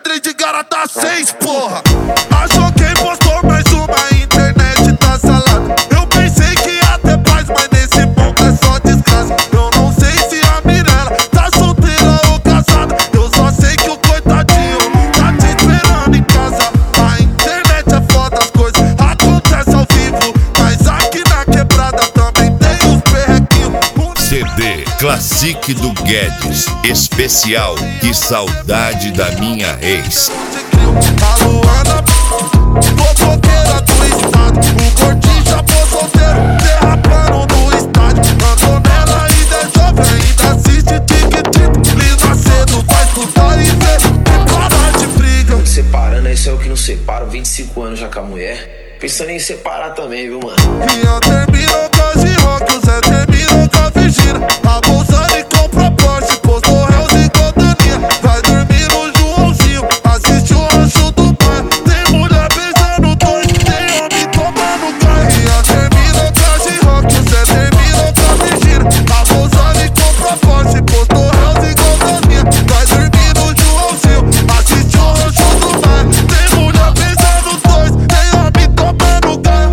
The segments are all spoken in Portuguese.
Pedra de garota 6, porra. Achou quem postou mais uma, internet tá salada. Eu pensei que ia ter paz, mas nesse mundo é só desgraça. Eu não sei se a Mirella tá solteira ou casada. Eu só sei que o coitadinho tá te esperando em casa. A internet é foda, as coisas acontecem ao vivo, mas aqui na quebrada também tem os perrequinhos. CD Classic do Guedes, especial Que Saudade da Minha Ex. A Luana, fofoqueira do estado. O gordinho já pôs solteiro, derrapando no estádio. Andou nela ainda é jovem, ainda assiste tic-tic. Lisa cedo, vai escutar e ver, e parar de briga. Separando, esse é o que não separa. 25 anos já com a mulher, pensando em separar também, viu, mano? Rian terminou com a G-Rock, o Zé terminou com a Virgínia. A Bolsani compra Porsche, postou réus e Godaninha. Vai dormir no Joãozinho, assiste o rancho do bairro. Tem mulher beijando dois, tem homem tomando gás. Rian terminou com a G-Rock, o Zé terminou com a Virgínia. A Bolsani compra Porsche, postou réus e Godaninha. Vai dormir no Joãozinho, assiste o rancho do bairro. Tem mulher beijando dois, tem homem tomando gás.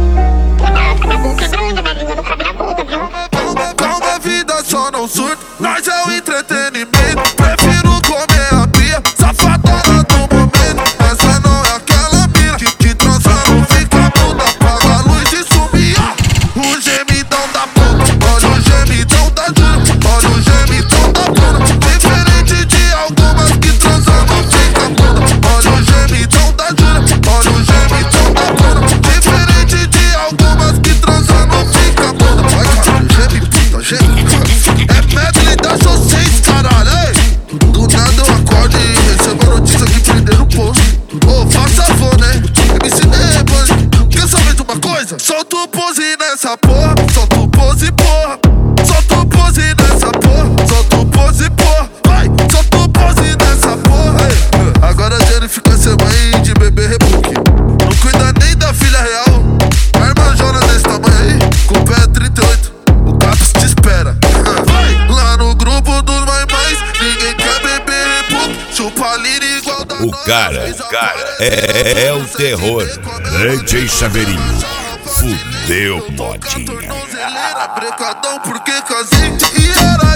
Calma, vida só não surta, nós é o entretenimento. Prefiro comer a pia, safadona do momento. Essa não é aquela mina que transa, não fica muda, apaga a luz e sumia. O gemidão da puta, olha o gemidão da Júlia, olha o gemidão da Bruna. Diferente de algumas que transam, não fica muda. Olha o gemidão da Júlia, olha o gemidão da Bruna. Diferente de algumas que transam, não fica muda. Vai, caralho, geme, puta, geme. É medley da vocês, caralho, ei. Do nada eu acordo e recebo a notícia que prenderam o posto. Ô, faz favor, né? MC Debane, quer saber de uma coisa? Solta o pose nessa porra, solta o pose, porra. Solta o pose nessa porra, solta o pose, porra. Vai, solta o pose nessa porra. Ei, agora a Jenny fica sem mãe de bebê rebook. Não cuida nem da filha real. A irmãzona desse tamanho aí, com o pé 38, o gato te espera. Lá no grupo dos mais, ninguém quer beber rebook. Chupa lira igual da O cara é o terror. DJ Chaveirinho, fudeu, modinha. Brecadão porque casei e era